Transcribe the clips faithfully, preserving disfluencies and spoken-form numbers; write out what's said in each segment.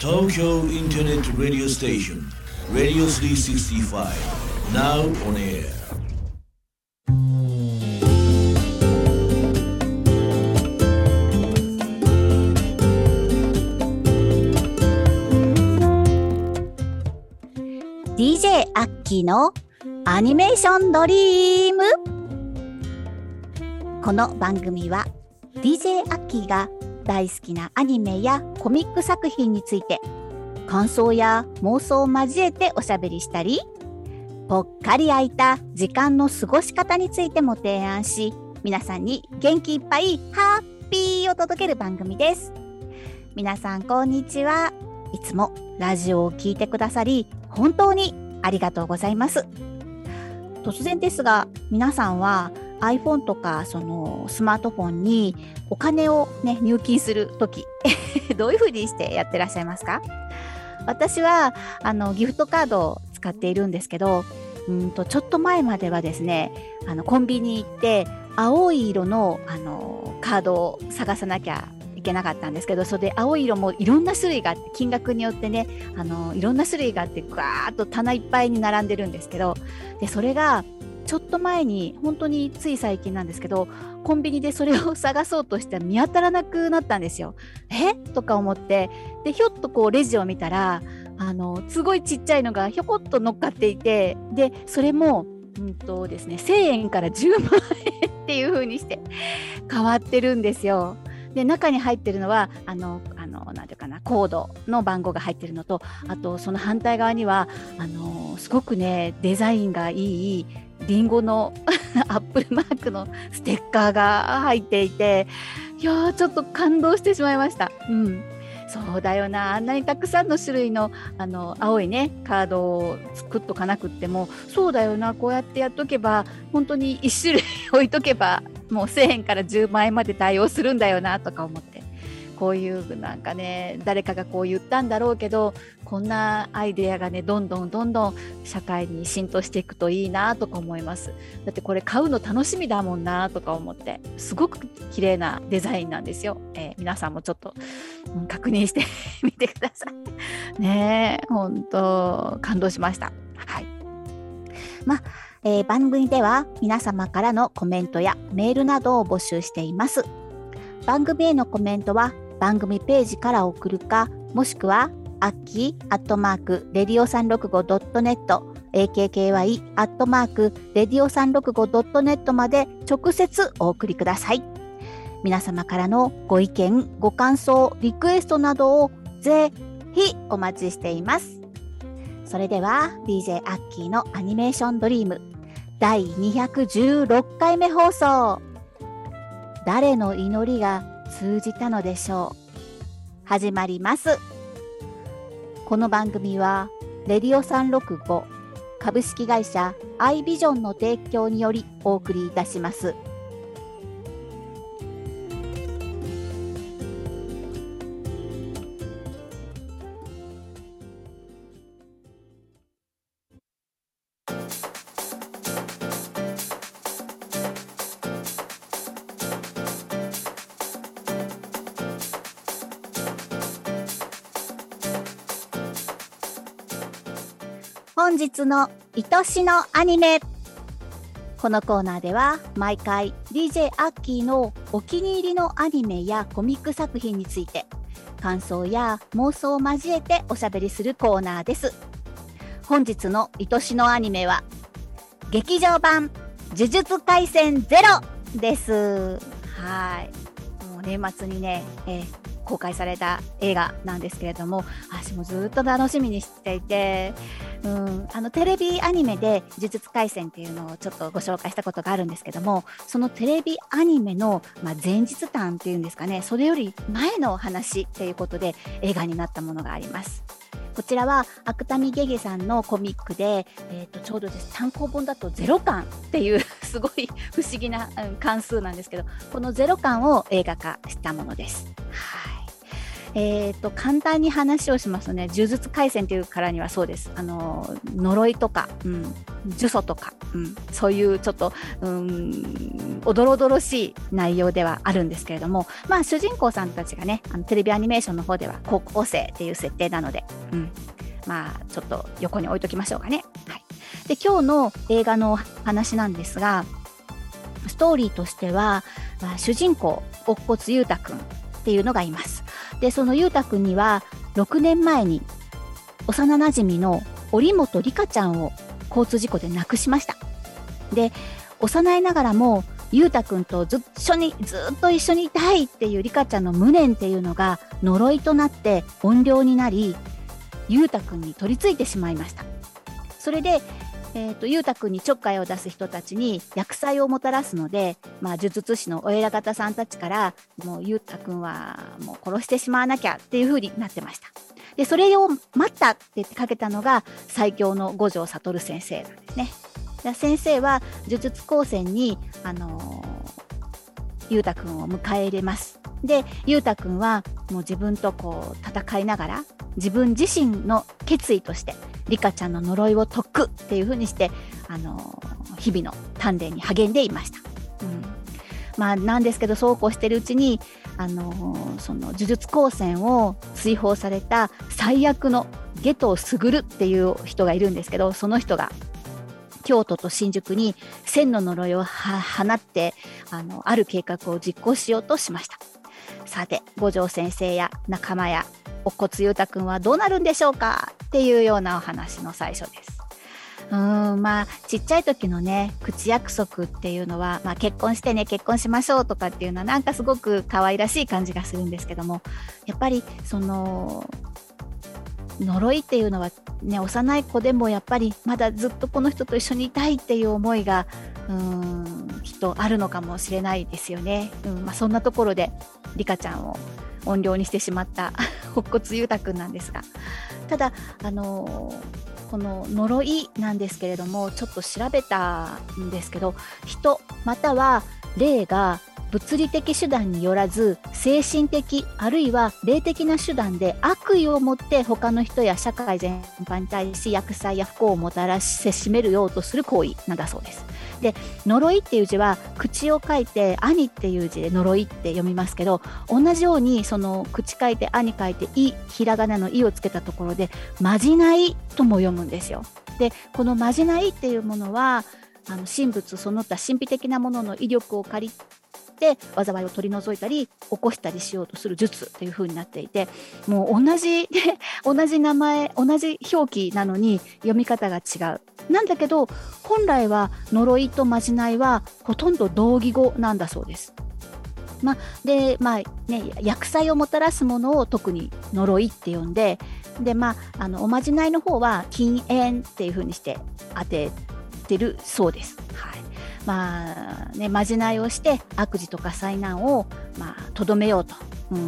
Tokyo Internet Radio Station Radio スリーシックスティーファイブ Now on air ディージェー アッキーのアニメーションドリーム。この番組は ディージェー アッキーが大好きなアニメやコミック作品について感想や妄想を交えておしゃべりしたり、ぽっかり空いた時間の過ごし方についても提案し、皆さんに元気いっぱいハッピーを届ける番組です。皆さんこんにちは。いつもラジオを聞いてくださり本当にありがとうございます。突然ですが、皆さんは iPhone とかそのスマートフォンにお金を、ね、入金するときどういうふうにしてやってらっしゃいますか？私はあのギフトカードを使っているんですけど、うんとちょっと前まではですね、あのコンビニ行って青い色の、あのカードを探さなきゃいけなかったんですけど、それで青い色もいろんな種類があって、金額によってね、あのいろんな種類があってガーッと棚いっぱいに並んでるんですけど、でそれがちょっと前に、本当につい最近なんですけど、コンビニでそれを探そうとして見当たらなくなったんですよ。えとか思って、でひょっとこうレジを見たら、あのすごいちっちゃいのがひょこっと乗っかっていて、でそれもうんとですね、せんえんからじゅうまんえんっていう風にして変わってるんですよ。で中に入ってるのはあのあのなんていうかな、コードの番号が入ってるのと、あとその反対側にはあのすごくねデザインがいいリンゴのアップルマークのステッカーが入っていて、いやーちょっと感動してしまいました。うん、そうだよな、あんなにたくさんの種類のあの青いねカードを作っとかなくっても、そうだよな、こうやってやっとけば本当にいち種類置いとけばもうせんえんからじゅうまんえんまで対応するんだよなとか思って、こういうなんかね、誰かがこう言ったんだろうけど、こんなアイデアがねどんどんどんどん社会に浸透していくといいなとか思います。だってこれ買うの楽しみだもんなとか思って、すごく綺麗なデザインなんですよ。えー、皆さんもちょっと、うん、確認してみてくださいね。え本当感動しました。はい。まあえー、番組では皆様からのコメントやメールなどを募集しています。番組へのコメントは番組ページから送るか、もしくはアッキーアットマークレディオさんろくごドットネット エーケーケーワイ アットマークレディオさんろくごドットネットまで直接お送りください。皆様からのご意見、ご感想、リクエストなどをぜひお待ちしています。それでは ディージェー アッキーのアニメーションドリームだいにひゃくじゅうろっかいめ放送、誰の祈りが通じたのでしょう、始まります。この番組はレディオさんろくご株式会社アイビジョンの提供によりお送りいたします。本日の愛しのアニメ。このコーナーでは毎回 ディージェー アッキーのお気に入りのアニメやコミック作品について感想や妄想を交えておしゃべりするコーナーです。本日の愛しのアニメは劇場版呪術廻戦ゼロです。はい、もう年末にね、えー公開された映画なんですけれども、私もずっと楽しみにしていて、うん、あのテレビアニメで呪術廻戦っていうのをちょっとご紹介したことがあるんですけども、そのテレビアニメの、まあ、前日談っていうんですかね、それより前の話っていうことで映画になったものがあります。こちらは芥見ゲゲさんのコミックで、えー、とちょうどです単行本だとゼロかんっていうすごい不思議な、うん、関数なんですけど、このゼロかんを映画化したものです。はい。 えー、と簡単に話をしますとね、呪術廻戦というからにはそうです。あの呪いとか、うん、呪詛とか、うん、そういうちょっと、うん、おどろおどろしい内容ではあるんですけれども、まあ、主人公さんたちがね、あのテレビアニメーションの方では高校生っていう設定なので、うん、まあちょっと横に置いときましょうかね。はい、で今日の映画の話なんですが、ストーリーとしては、まあ、主人公乙骨裕太くんっていうのがいます。でその裕太くんにはろくねんまえに幼なじみの織本里香ちゃんを交通事故で亡くしました。で幼いながらも裕太くんとずっとにずっと一緒にいたいっていう里香ちゃんの無念っていうのが呪いとなって怨霊になり、裕太くんに取り付いてしまいました。それでえー、と裕太くんにちょっかいを出す人たちに厄災をもたらすので、まあ、呪術師のお偉方さんたちからもう裕太くんはもう殺してしまわなきゃっていう風になってました。でそれを待ったって言ってかけたのが最強の五条悟先生なんですね。で先生は呪術高専に、あのー、裕太くんを迎え入れます。で裕太くんはもう自分とこう戦いながら自分自身の決意としてリカちゃんの呪いを解くっていう風にして、あのー、日々の鍛錬に励んでいました。うん、まあなんですけど、そうこうしてるうちに、あのー、その呪術高専を追放された最悪の夏油傑っていう人がいるんですけど、その人が京都と新宿に千の呪いを放ってあのある計画を実行しようとしました。さて五条先生や仲間や乙骨裕太くんはどうなるんでしょうかっていうようなお話の最初です。うーんまあちっちゃい時のね口約束っていうのは、まあ、結婚してね結婚しましょうとかっていうのはなんかすごく可愛らしい感じがするんですけども、やっぱりその呪いっていうのはね、幼い子でもやっぱりまだずっとこの人と一緒にいたいっていう思いがうーんきっとあるのかもしれないですよね。うんまあ、そんなところでリカちゃんを怨霊にしてしまった乙骨裕太くんなんですが、ただあのー、この呪いなんですけれども、ちょっと調べたんですけど、人または霊が物理的手段によらず精神的あるいは霊的な手段で悪意を持って他の人や社会全般に対し厄災や不幸をもたらしせしめるようとする行為なんだそうです。で呪いっていう字は口を書いて兄っていう字で呪いって読みますけど、同じようにその口書いて兄書いていひらがなのいをつけたところでまじないとも読むんですよ。でこのまじないっていうものはあの神仏その他神秘的なものの威力を借りで災いを取り除いたり起こしたりしようとする術という風になっていて、もう同じ同じ名前同じ表記なのに読み方が違う。なんだけど本来は呪いとまじないはほとんど同義語なんだそうです。まあ、でまあね厄災をもたらすものを特に呪いって呼んで、でまああのおまじないの方は禁煙っていう風にして当ててるそうです。はい。まあね、まじないをして悪事とか災難をまあとどめようと、うん、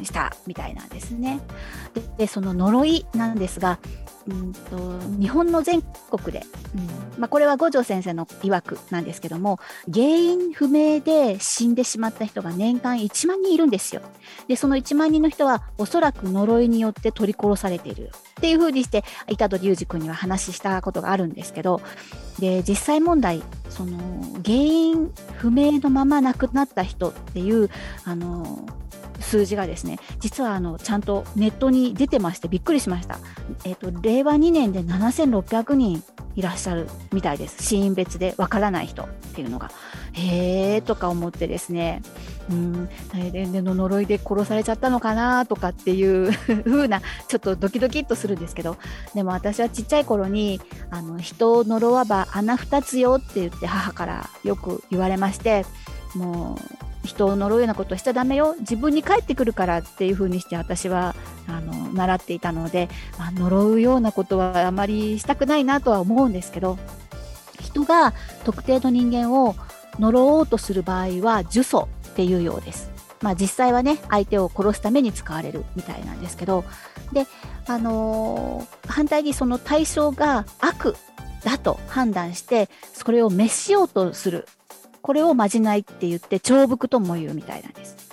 したみたいなんですね。で、でその呪いなんですが、うんと日本の全国で、うんまあ、これは五条先生の曰くなんですけども、原因不明で死んでしまった人が年間いちまんにんいるんですよ。でそのいちまんにんの人はおそらく呪いによって取り殺されているっていうふうにして虎杖裕二君には話したことがあるんですけど、で実際問題その原因不明のまま亡くなった人っていうあの数字がですね、実はあのちゃんとネットに出てましてびっくりしました。えっと令和にねんでななせんろっぴゃくにんいらっしゃるみたいです。死因別でわからない人っていうのが。へーとか思ってですね、うんででの呪いで殺されちゃったのかなとかっていう風なちょっとドキドキっとするんですけど、でも私はちっちゃい頃にあの人を呪わば穴二つよって言って母からよく言われまして、もう人を呪うようなことをしちゃダメよ、自分に返ってくるからっていう風にして私はあの習っていたので、まあ、呪うようなことはあまりしたくないなとは思うんですけど、人が特定の人間を呪おうとする場合は呪詛っていうようです。まあ実際はね相手を殺すために使われるみたいなんですけど、で、あのー、反対にその対象が悪だと判断してそれを滅しようとする、これをまじないって言って重複とも言うみたいなんです。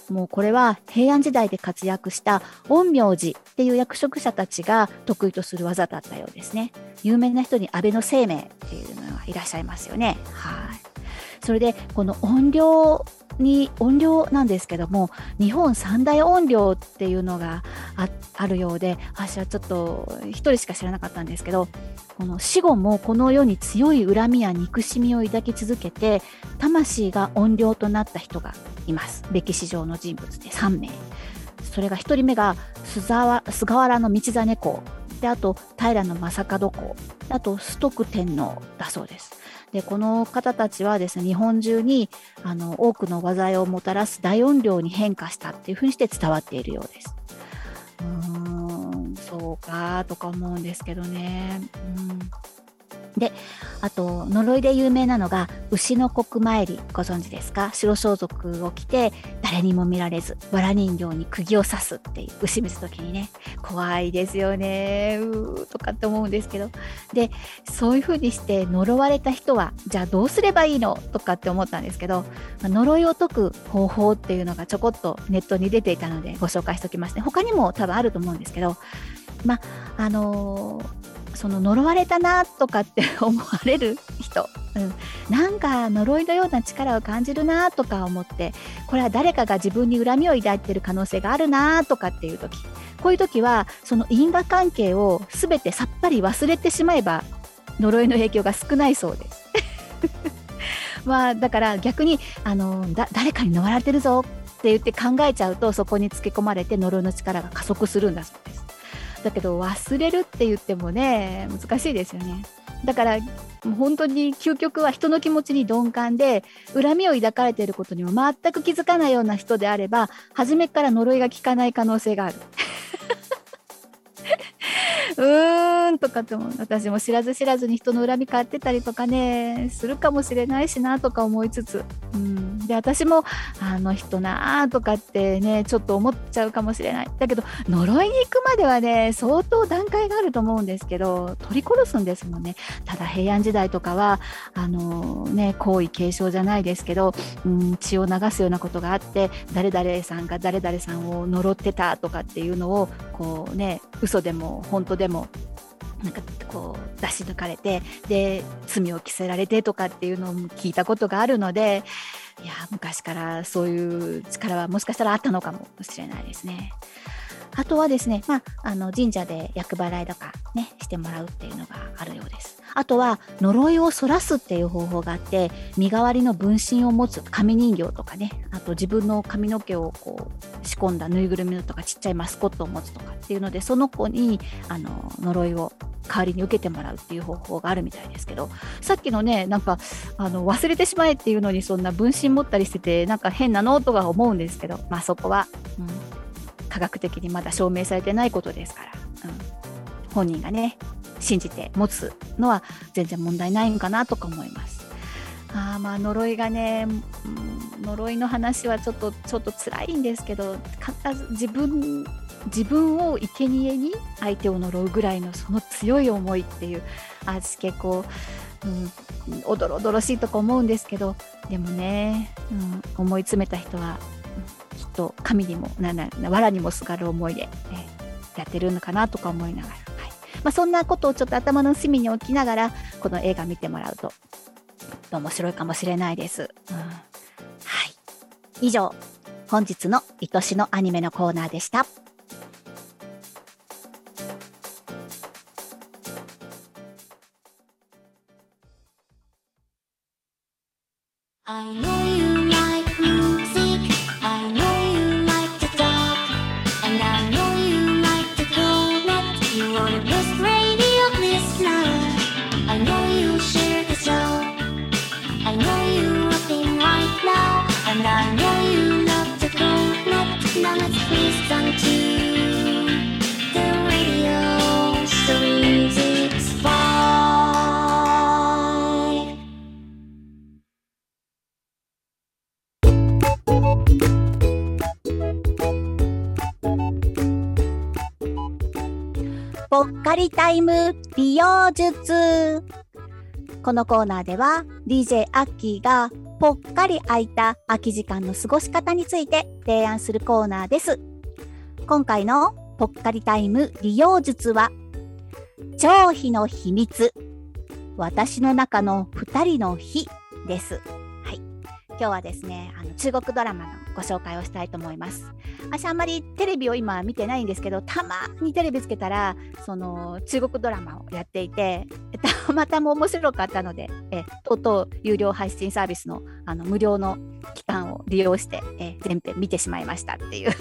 もうこれは平安時代で活躍した陰陽師っていう役職者たちが得意とする技だったようですね。有名な人に安倍晴明っていうのがいらっしゃいますよね。はい。それでこの怨霊に怨霊なんですけども、日本三大怨霊っていうのが あ, あるようで、私はちょっと一人しか知らなかったんですけど、この死後もこの世に強い恨みや憎しみを抱き続けて魂が怨霊となった人がいます。歴史上の人物でさんめい。それがひとりめが菅原道真公で、あと平将門公、あと崇徳天皇だそうです。でこの方たちはですね、日本中にあの多くの災いをもたらす大怨霊に変化したっていうふうにして伝わっているようです。うーん、そうかとか思うんですけどね。うんで、あと呪いで有名なのが牛の国参り、ご存知ですか？白装束を着て誰にも見られず藁人形に釘を刺すっていう、牛見つ時にね、怖いですよね、うーとかって思うんですけど、でそういう風にして呪われた人はじゃあどうすればいいのとかって思ったんですけど、呪いを解く方法っていうのがちょこっとネットに出ていたのでご紹介しておきますね。他にも多分あると思うんですけど、まあのーその呪われたなとかって思われる人、うん、なんか呪いのような力を感じるなとか思って、これは誰かが自分に恨みを抱いている可能性があるなとかっていう時、こういう時はその因果関係をすべてさっぱり忘れてしまえば呪いの影響が少ないそうですまあだから逆にあのだ誰かに呪われてるぞって言って考えちゃうと、そこにつけ込まれて呪いの力が加速するんだそうです。だけど忘れるって言ってもね、難しいですよね。だからもう本当に究極は人の気持ちに鈍感で、恨みを抱かれていることにも全く気づかないような人であれば、初めから呪いが効かない可能性があるうーんとかっても、私も知らず知らずに人の恨み買ってたりとかねするかもしれないしなとか思いつつ、うん、で私もあの人なーとかってねちょっと思っちゃうかもしれない。だけど呪いに行くまではね相当段階があると思うんですけど、取り殺すんですもんね。ただ平安時代とかはあのね皇位継承じゃないですけど、うん、血を流すようなことがあって、誰々さんが誰々さんを呪ってたとかっていうのをこうね、嘘でも本当でもなんかこう出し抜かれて、で罪を着せられてとかっていうのを聞いたことがあるので、いや昔からそういう力はもしかしたらあったのかもしれないですね。あとはですね、まあ、あの神社で厄払いとかねしてもらうっていうのがあるようです。あとは呪いをそらすっていう方法があって、身代わりの分身を持つ紙人形とかね、あと自分の髪の毛をこう仕込んだぬいぐるみとかちっちゃいマスコットを持つとかっていうので、その子にあの呪いを代わりに受けてもらうっていう方法があるみたいですけど、さっきのねなんかあの忘れてしまえっていうのにそんな分身持ったりしててなんか変なのとか思うんですけど、まあそこは、うん、科学的にまだ証明されてないことですから、うん、本人がね信じて持つのは全然問題ないんかなとか思います。あまあ呪いがね、うん、呪いの話はちょっとちょっと辛いんですけど、必ず自分自分を生贄に相手を呪うぐらいのその強い思いっていう、私結構、うん、おどろおどろしいとか思うんですけど、でもね、うん、思い詰めた人は、うん、きっと神にもなな藁にもすがる思いで、ね、やってるのかなとか思いながら、はいまあ、そんなことをちょっと頭の隅に置きながらこの映画見てもらうと面白いかもしれないです、うん、はい。以上、本日の愛しのアニメのコーナーでした。 I know you like music, I know you like to talk, and I know you like to connect. You are the best radio listener. I know you share the show. I know you working right now, and I know you love to connect. Now let's listen to the radio, so music's fine. ぽっかりタイム美容術。このコーナーでは ディージェー アッキーがぽっかり空いた空き時間の過ごし方について提案するコーナーです。今回のぽっかりタイム利用術は、張飛の秘密、私の中の二人の日です。はい。今日はですね、あの中国ドラマのご紹介をしたいと思います。私あんまりテレビを今見てないんですけど、たまにテレビつけたらその中国ドラマをやっていて、たまたま面白かったので、えとうとう有料配信サービスの、あの無料の期間を利用してえ全編見てしまいましたっていう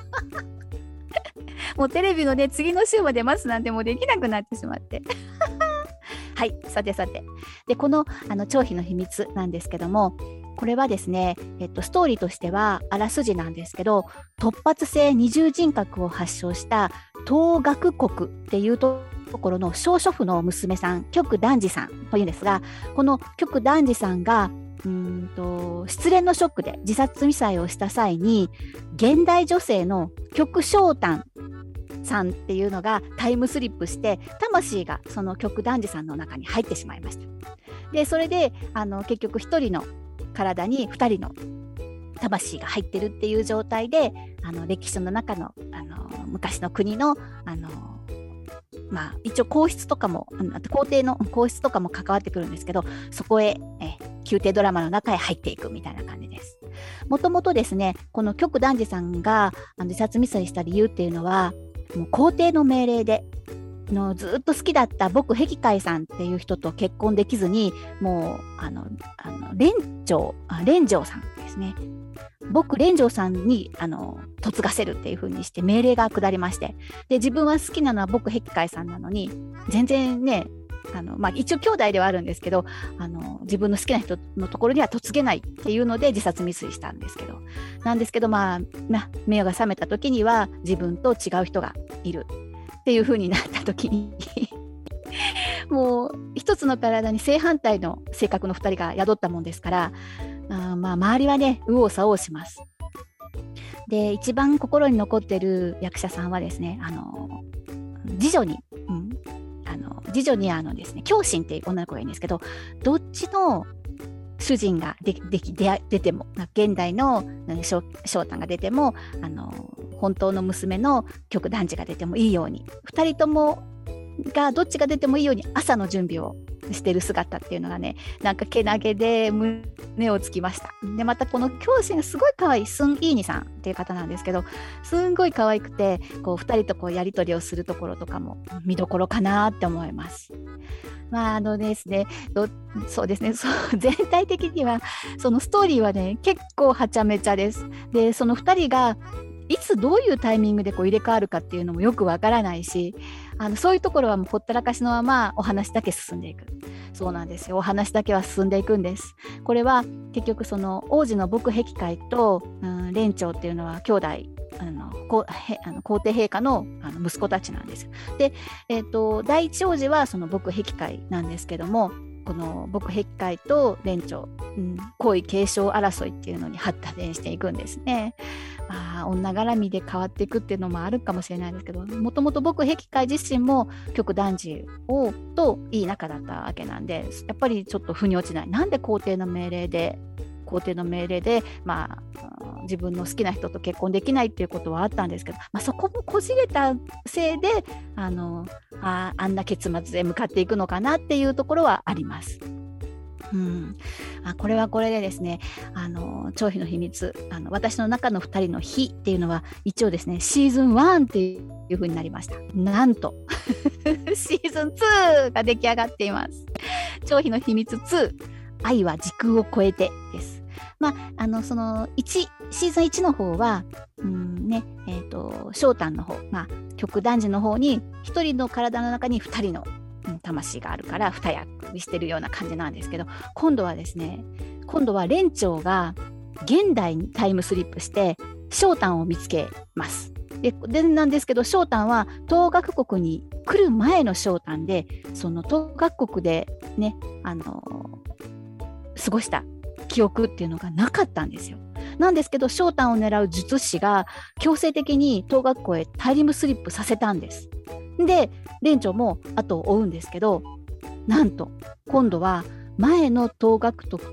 もうテレビのね次の週まで待つなんてもうできなくなってしまってはい、さてさてでこのあの張飛の秘密なんですけども、これはですね、えっと、ストーリーとしてはあらすじなんですけど、突発性二重人格を発症した東岳国っていうところの小祖父の娘さん、極檀寺さんというんですが、この極檀寺さんがうーんと失恋のショックで自殺未遂をした際に、現代女性の極小丹さんっていうのがタイムスリップして、魂がその極檀寺さんの中に入ってしまいました。でそれであの結局一人の体にふたりの魂が入ってるっていう状態で、あの歴史の中の、あの昔の国の、あのまあ、一応皇室とかも皇帝の皇室とかも関わってくるんですけど、そこへえ宮廷ドラマの中へ入っていくみたいな感じです。もともとですね、この極檀寺さんがあの自殺未遂した理由っていうのは、もう皇帝の命令でのずっと好きだった僕壁海さんっていう人と結婚できずに、もうあのあの蓮長あ蓮城さんですね、僕蓮城さんにあの嫁がせるっていう風にして命令が下りまして、で自分は好きなのは僕壁海さんなのに、全然ねあの、まあ、一応兄弟ではあるんですけど、あの自分の好きな人のところには嫁げないっていうので自殺未遂したんですけどなんですけど、まあ、まあ、目が覚めた時には自分と違う人がいるっていう風になった時にもう一つの体に正反対の性格のふたりが宿ったもんですから、あまあ周りはね右往左往します。で一番心に残ってる役者さんはですね、あの次女に、うん、あの次女にあのですね京心っていう女の子がいるんですけど、どっちの主人がででき出出ても、現代の翔太が出ても、あの本当の娘の極檀寺が出てもいいように、ふたりともがどっちが出てもいいように朝の準備をしてる姿っていうのがね、なんかけなげで胸をつきました。でまたこの教師がすごい可愛いスン・イーニさんっていう方なんですけど、すんごい可愛くて、こうふたりとこうやり取りをするところとかも見どころかなって思います。まああのですね、どそうですね、そう全体的にはそのストーリーはね結構はちゃめちゃです。でそのふたりがいつどういうタイミングでこう入れ替わるかっていうのもよくわからないし、あのそういうところはもうほったらかしのままお話だけ進んでいく。そうなんですよ、お話だけは進んでいくんです。これは結局その王子の僕壁海と、うん、蓮長っていうのは兄弟、あのこへあの皇帝陛下 の, あの息子たちなんです。で、えーと、第一王子はその僕壁海なんですけども、この僕壁海と蓮長、うん、皇位継承争いっていうのに発展していくんですね。まあ、女絡みで変わっていくっていうのもあるかもしれないですけど、もともと僕壁海自身も極檀寺をといい仲だったわけなんで、やっぱりちょっと腑に落ちない。なんで皇帝の命令で皇帝の命令で、まあ、自分の好きな人と結婚できないっていうことはあったんですけど、まあ、そこもこじれたせいであの あ, あんな結末へ向かっていくのかなっていうところはあります。うん、あこれはこれでですね、あの張飛の秘密、あの私の中のふたりの日っていうのは一応ですねシーズンワンっていう風になりました。なんとシーズンツーが出来上がっています。張飛の秘密ツー、愛は時空を超えてです。まあ、あのそのいちシーズンいちの方は、うんねえー、と翔太の方、まあ、極檀寺の方にひとりの体の中にふたりの魂があるから二役してるような感じなんですけど、今度はですね今度は蓮長が現代にタイムスリップして翔太を見つけます。ででなんですけど、翔太は東岳国に来る前の翔太で、その東岳国でねあの過ごした記憶っていうのがなかったんですよ。なんですけど翔太を狙う術師が強制的に東岳国へタイムスリップさせたんです。で蓮長も後を追うんですけど、なんと今度は前の東岳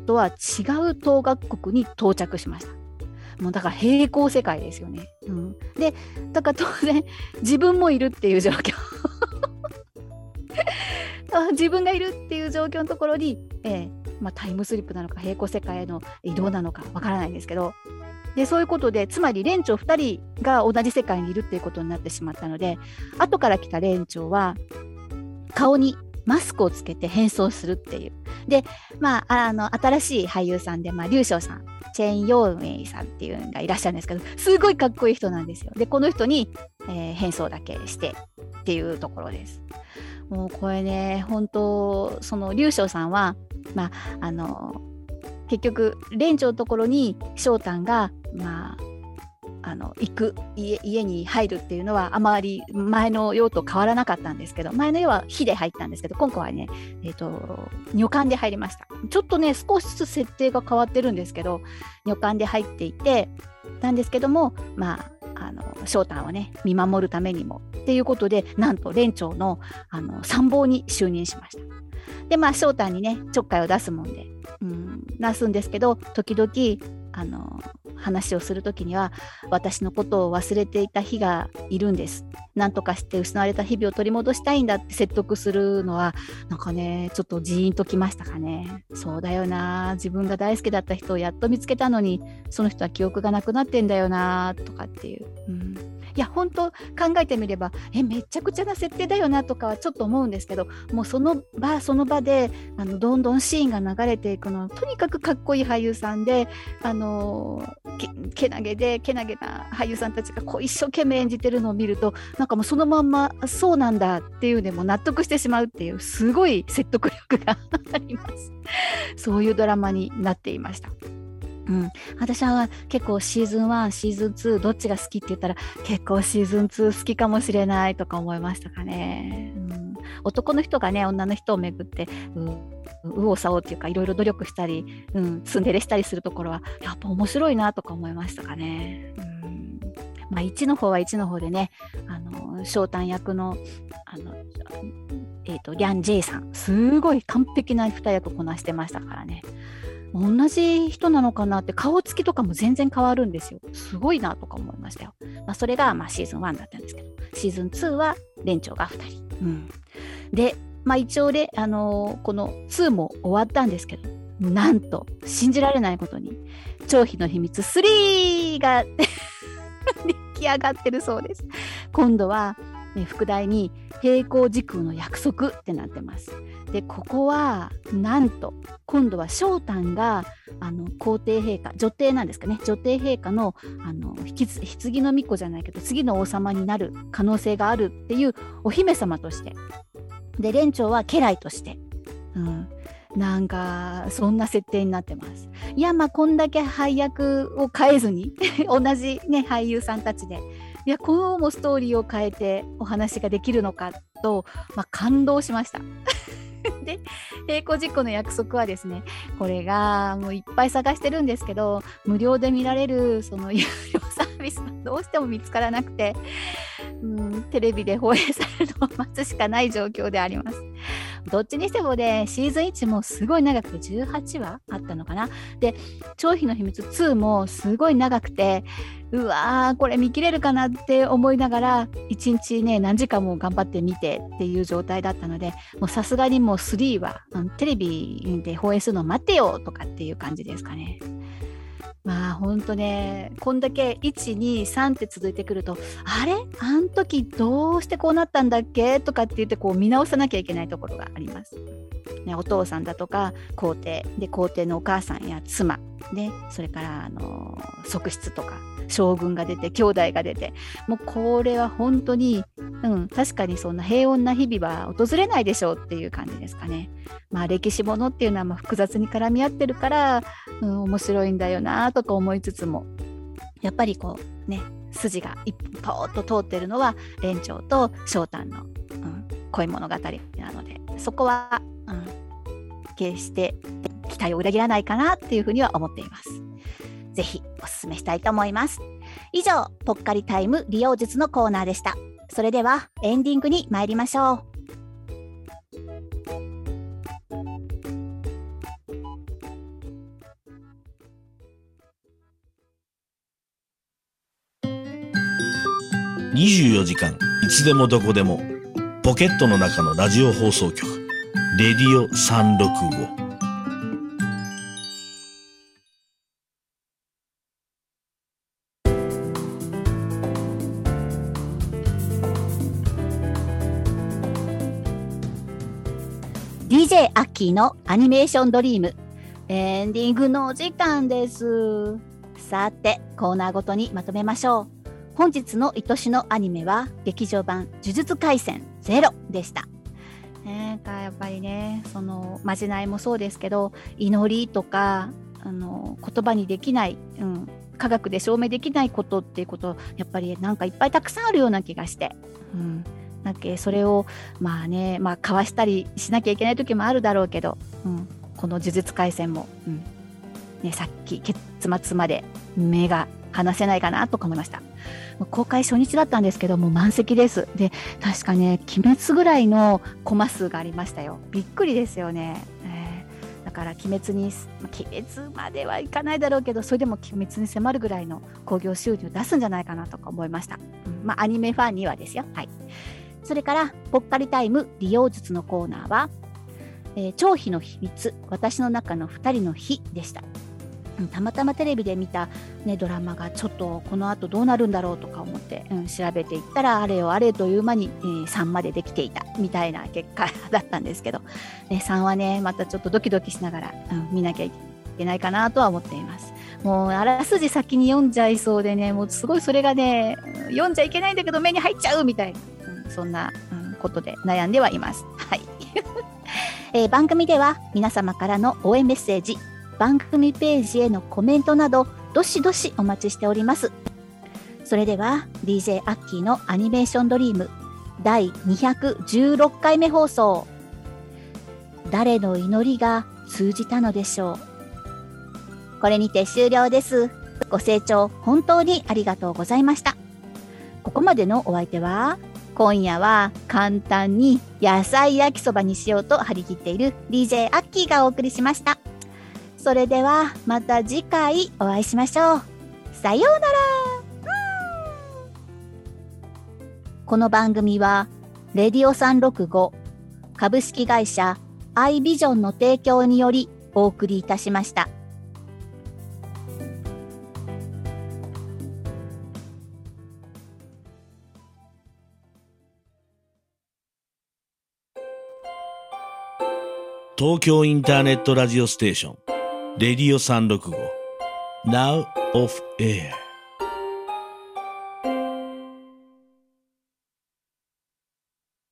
とは違う等学国に到着しました。もうだから平行世界ですよね。うん、でだから当然自分もいるっていう状況自分がいるっていう状況のところに、えーまあ、タイムスリップなのか平行世界への移動なのかわからないんですけど、でそういうことでつまり連長ふたりが同じ世界にいるっていうことになってしまったので、後から来た連長は顔にマスクをつけて変装するっていう。で、まあ、あの新しい俳優さんで、まあ、劉翔さん、チェン・ヨーウェイさんっていうのがいらっしゃるんですけど、すごいかっこいい人なんですよ。でこの人に、えー、変装だけしてっていうところです。もうこれね、本当その劉翔さんは、まあ、あの結局連長のところに翔太が、まあ、あの行く 家, 家に入るっていうのはあまり前の世と変わらなかったんですけど、前の世は火で入ったんですけど、今回はね、えーと、女官で入りました。ちょっとね少しずつ設定が変わってるんですけど、女官で入っていてなんですけども、まああの翔太をね見守るためにもっていうことで、なんと連長のあの参謀に就任しました。でまあ翔太にねちょっかいを出すもんで、うん、出すんですけど、時々あの話をするときには、私のことを忘れていた日がいるんです、なんとかして失われた日々を取り戻したいんだって説得するのは、なんかねちょっとジーンときましたかね。そうだよな、自分が大好きだった人をやっと見つけたのに、その人は記憶がなくなってんだよなとかっていう、うん、いや本当考えてみればえめちゃくちゃな設定だよなとかはちょっと思うんですけど、もうその場その場であのどんどんシーンが流れていくのはとにかくかっこいい俳優さんで、あのけ, けなげでけなげな俳優さんたちがこう一生懸命演じてるのを見ると、なんかもうそのまんまそうなんだっていうでも納得してしまうっていうすごい説得力があります。そういうドラマになっていました。うん、私は結構シーズンワン、シーズンツーどっちが好きって言ったら結構シーズンツー好きかもしれないとか思いましたかね。うん、男の人がね女の人をめぐってう右往左往っていうかいろいろ努力したり、うん、ツンデレしたりするところはやっぱ面白いなとか思いましたかね。うんまあ、いちの方はいちの方でね、あの翔太役のあの、えーと、リャン・ジェイさんすごい完璧な二役こなしてましたからね。同じ人なのかなって、顔つきとかも全然変わるんですよ。すごいなとか思いましたよ。まあ、それがまあシーズンワンだったんですけど、シーズンツーは連長がふたり、うん、で、まあ、一応で、あのー、このツーも終わったんですけど、なんと信じられないことに張飛の秘密スリーが出来上がってるそうです。今度は、ね、副題に平行時空の約束ってなってます。でここはなんと今度は翔太があの皇帝陛下、女帝なんですかね、女帝陛下のあの棺の巫女じゃないけど次の王様になる可能性があるっていうお姫様として、で連長は家来として、うん、なんかそんな設定になってます。いやまあこんだけ配役を変えずに同じね俳優さんたちで、いやこのもストーリーを変えてお話ができるのかと、まあ、感動しましたで平行時空の約束はですね、これがもういっぱい探してるんですけど、無料で見られるその有料サービスがどうしても見つからなくて、うん、テレビで放映されるのを待つしかない状況であります。どっちにしてもね、シーズンいちもすごい長くてじゅうはちわあったのかな。で張飛の秘密ツーもすごい長くて、うわーこれ見切れるかなって思いながらいちにちね何時間も頑張って見てっていう状態だったので、もうさすがにもうスリーはテレビで放映するの待ってよとかっていう感じですかね。まあほんとね、こんだけいち、に、さんって続いてくると、あれあん時どうしてこうなったんだっけとかって言ってこう見直さなきゃいけないところがあります、ね、お父さんだとか皇帝で、皇帝のお母さんや妻で、それからあの側室とか将軍が出て兄弟が出て、もうこれは本当に、うん、確かにそんな平穏な日々は訪れないでしょうっていう感じですかね。まあ歴史ものっていうのはまあ複雑に絡み合ってるから、うん、面白いんだよなとか思いつつも、やっぱりこうね筋が一本ポーッと通ってるのは連長と翔太の、うん、恋物語なので、そこは、うん、決して期待を裏切らないかなっていうふうには思っています。ぜひおすすめしたいと思います。以上、ぽっかりタイム利用術のコーナーでした。それではエンディングに参りましょう。 にじゅうよじかんいつでもどこでもポケットの中のラジオ放送局レディオさんろくご。 ディージェー アッキーのアニメーションドリーム、エンディングのお時間です。さて、コーナーごとにまとめましょう。本日の愛しのアニメは劇場版呪術廻戦ゼロでした。ね、やっぱりね、そのまじないもそうですけど、祈りとかあの言葉にできない、うん、科学で証明できないことっていうことやっぱりなんかいっぱいたくさんあるような気がして、うんだけそれをまあね、まあ、かわしたりしなきゃいけない時もあるだろうけど、うん、この呪術廻戦も、うんね、さっき結末まで目が離せないかなとか思いました。公開初日だったんですけどもう満席です。で確かね鬼滅ぐらいのコマ数がありましたよ。びっくりですよね、えー、だから鬼滅に鬼滅まではいかないだろうけどそれでも鬼滅に迫るぐらいの興行収入を出すんじゃないかなとか思いました、うんまあ、アニメファンにはですよ。はいそれからぽっかりタイム利用術のコーナーは、えー、張飛の秘密私の中のふたりの日でした。たまたまテレビで見た、ね、ドラマがちょっとこの後どうなるんだろうとか思って、うん、調べていったらあれよあれという間に、えー、さんまでできていたみたいな結果だったんですけど、ね、さんはねまたちょっとドキドキしながら、うん、見なきゃいけないかなとは思っています。もうあらすじ先に読んじゃいそうでねもうすごいそれがね読んじゃいけないんだけど目に入っちゃうみたいな、うん、そんな、うん、ことで悩んではいます。はい、えー、番組では皆様からの応援メッセージ番組ページへのコメントなどどしどしお待ちしております。それでは ディージェー アッキーのアニメーションドリームだいにひゃくじゅうろっかいめ放送、誰の祈りが通じたのでしょう。これにて終了です。ご清聴本当にありがとうございました。ここまでのお相手は今夜は簡単に野菜焼きそばにしようと張り切っている ディージェー アッキーがお送りしました。それではまた次回お会いしましょう。さようなら。この番組はレディオさんろくご株式会社アイビジョンの提供によりお送りいたしました。 東京インターネットラジオステーションレディオさんろくご Now off air